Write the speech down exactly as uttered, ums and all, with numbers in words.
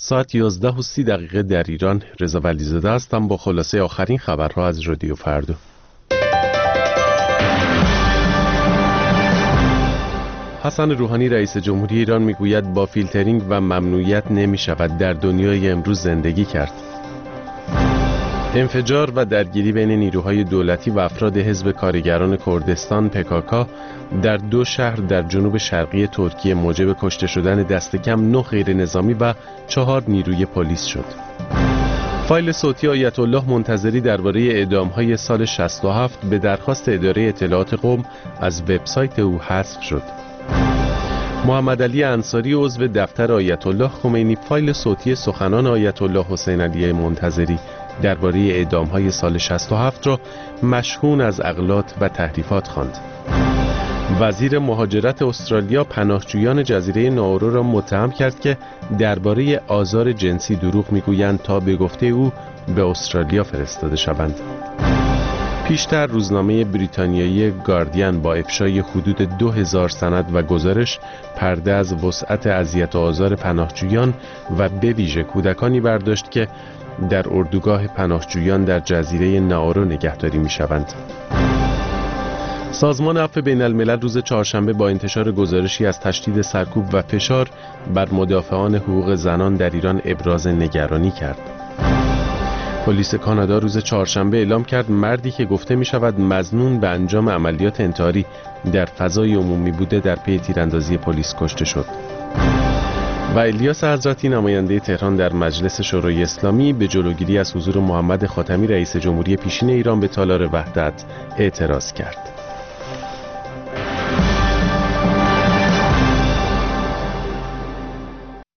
ساعت یازده و سی دقیقه در ایران. رضا ولیزاده هستم با خلاصه آخرین خبرها از رادیو فردا. حسن روحانی رئیس جمهوری ایران میگوید با فیلترینگ و ممنوعیت نمی شود در دنیای امروز زندگی کرد. انفجار و درگیری بین نیروهای دولتی و افراد حزب کارگران کردستان پکاکا در دو شهر در جنوب شرقی ترکیه موجب کشته شدن دست کم نه غیر نظامی و چهار نیروی پلیس شد. فایل صوتی آیت الله منتظری درباره اعدام‌های سال شصت و هفت به درخواست اداره اطلاعات قم از وبسایت او حذف شد. محمد علی انصاری عضو دفتر آیت الله خمینی فایل صوتی سخنان آیت الله حسین علی منتظری درباره اعدام‌های سال شصت و هفت را مشحون از اغلاط و تحریفات خواند. وزیر مهاجرت استرالیا پناهجویان جزیره ناورو را متهم کرد که درباره آزار جنسی دروغ میگویند تا به گفته او به استرالیا فرستاده شوند. پیشتر روزنامه بریتانیایی گاردین با افشای حدود دو هزار سند و گزارش پرده از وسعت اذیت و آزار پناهجویان و به ویژه کودکانی برداشت که در اردوگاه پناهجویان در جزیره ناورو نگهداری می‌شوند. سازمان عفو بین الملل روز چهارشنبه با انتشار گزارشی از تشدید سرکوب و فشار بر مدافعان حقوق زنان در ایران ابراز نگرانی کرد. پلیس کانادا روز چهارشنبه اعلام کرد مردی که گفته می شود مظنون به انجام عملیات انتحاری در فضای عمومی بوده در پی تیراندازی پلیس کشته شد. و الیاس حضرتی نماینده تهران در مجلس شورای اسلامی به جلوگیری از حضور محمد خاتمی رئیس جمهوری پیشین ایران به تالار وحدت اعتراض کرد.